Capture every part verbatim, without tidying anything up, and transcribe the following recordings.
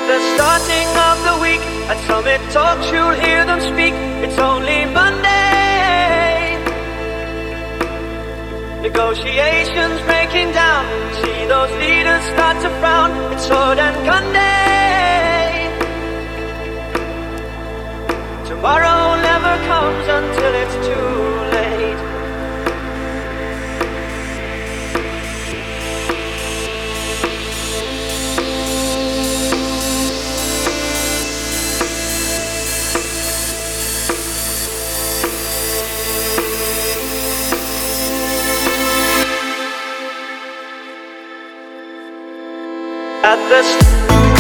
the starting of the week, at Summit Talks you'll hear them speak. It's only Monday. Negotiations breaking down. See those leaders start to frown. It's sword and gun day. Tomorrow never comes until it's too late. At the st-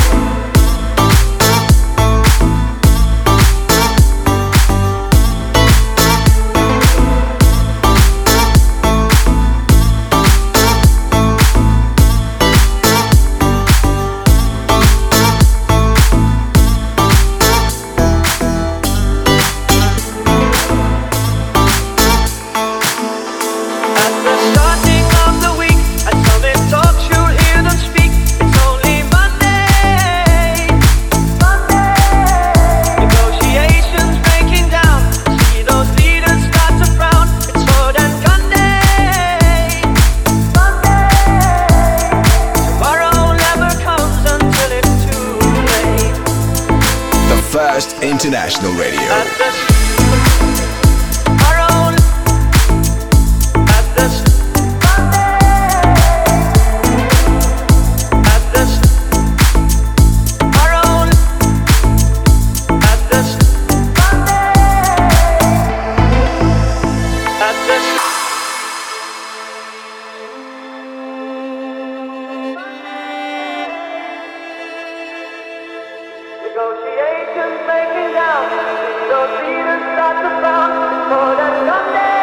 International Radio. Negotiations breaking down. Those leaders start to frown. It's more than Sunday.